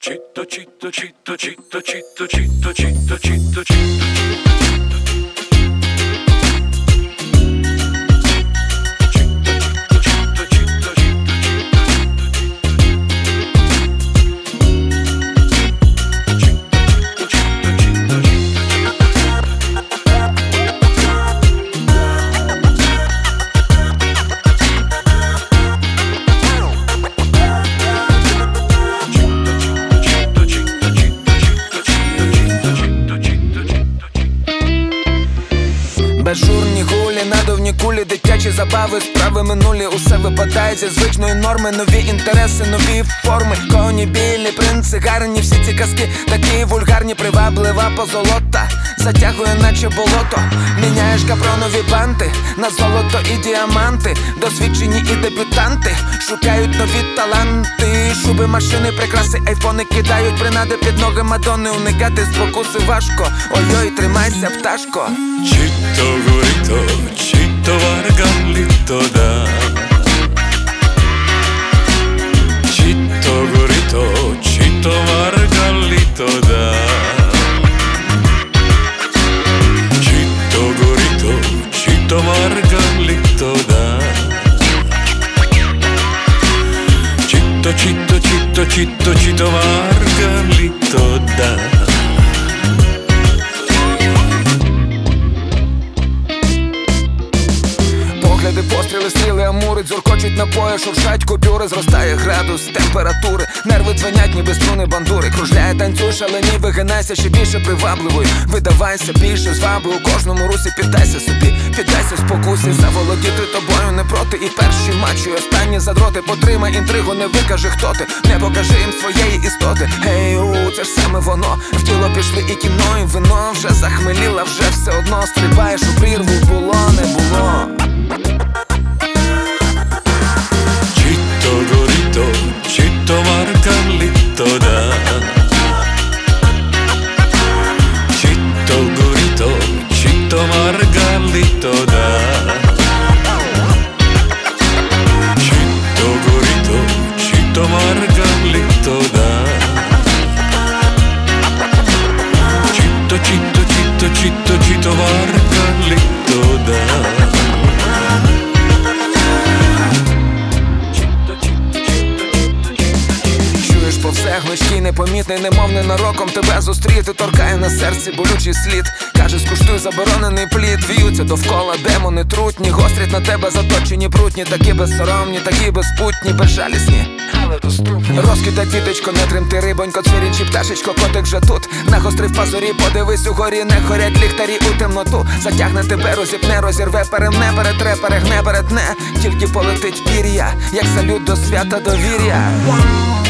Citto, citto, citto, citto, citto, citto, citto, citto, citto. Безжурні гулі, надувні кулі, дитячі забави, справи минулі. Усе випадає зі звичної норми. Нові інтереси, нові форми. Коні, білі, принци, гарні. Всі ці казки такі вульгарні. Приваблива позолота затягує наче болото. Міняєш капронові банти на золото і діаманти. Досвідчені і дебютанти шукають нові таланти. Шуби, машини, прикраси, айфони кидають принади під ноги Мадонни. Уникати спокуси важко. Ой-ой, тримайся, пташко. Citto gorito, citto vargallito da. Citto gorito, citto vargallito da. Citto gorito, citto vargallito da. Citto, citto, citto, citto, citto vargallito da. Постріли, стріли, амури, дзуркочуть напої, шуршать купюри, зростає градус температури. Нерви дзвонять, ніби струни бандури. Кружляє, танцюй, шалені, вигинайся, ще більше привабливою. Видавайся, більше зваби, у кожному русі. Піддайся собі, піддайся спокусі. Заволодіти тобою не проти. І перші мачо, і останні задроти. Потримай інтригу, не викажи, хто ти. Не покажи їм своєї істоти. Гей-у, це ж саме воно. В тіло пішли і кіно, і вино. Вже захмеліла, вже все одно. Стрибаєш у прірву, було, не було. Citto gorito, citto vargallito da. Citto gorito, citto vargallito da. Citto gorito, citto vargallito da. Citto, citto, citto, citto, citto vargallito da. Повзе гнучкий, непомітний, немов ненароком тебе зустріти. Торкає на серці болючий слід. Каже, скуштуй заборонений плід. В'ються довкола демони трутні. Гострять на тебе заточені прутні. Такі безсоромні, такі безпутні, безжалісні, але доступні. Розкита квіточко, не тремти, рибонько, цвірінчі, пташечко, котик вже тут. Нагострив пазурі, подивись угорі, не хорять ліхтарі у темноту. Затягне тебе, розіпне, розірве, перемне, перетре, перегне, перетне. Тільки полетить пір'я, як салют до свята довір'я.